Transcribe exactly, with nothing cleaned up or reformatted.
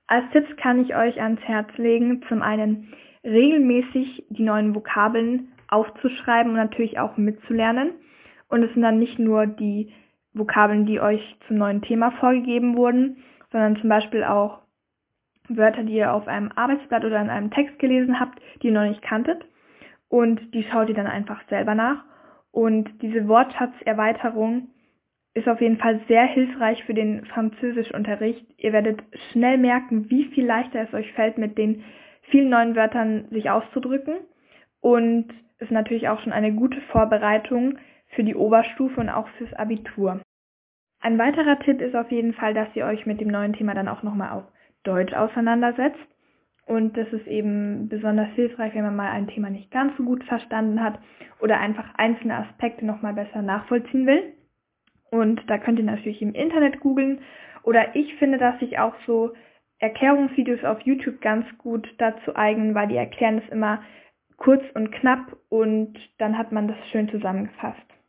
Als Tipps kann ich euch ans Herz legen, zum einen regelmäßig die neuen Vokabeln aufzuschreiben und natürlich auch mitzulernen. Und es sind dann nicht nur die Vokabeln, die euch zum neuen Thema vorgegeben wurden, sondern zum Beispiel auch Wörter, die ihr auf einem Arbeitsblatt oder in einem Text gelesen habt, die ihr noch nicht kanntet. Und die schaut ihr dann einfach selber nach. Und diese Wortschatzerweiterung ist auf jeden Fall sehr hilfreich für den Französischunterricht. Ihr werdet schnell merken, wie viel leichter es euch fällt, mit den vielen neuen Wörtern sich auszudrücken. Und ist natürlich auch schon eine gute Vorbereitung für die Oberstufe und auch fürs Abitur. Ein weiterer Tipp ist auf jeden Fall, dass ihr euch mit dem neuen Thema dann auch nochmal auf Deutsch auseinandersetzt. Und das ist eben besonders hilfreich, wenn man mal ein Thema nicht ganz so gut verstanden hat oder einfach einzelne Aspekte nochmal besser nachvollziehen will. Und da könnt ihr natürlich im Internet googeln. Oder ich finde, dass sich auch so Erklärungsvideos auf YouTube ganz gut dazu eignen, weil die erklären das immer kurz und knapp und dann hat man das schön zusammengefasst.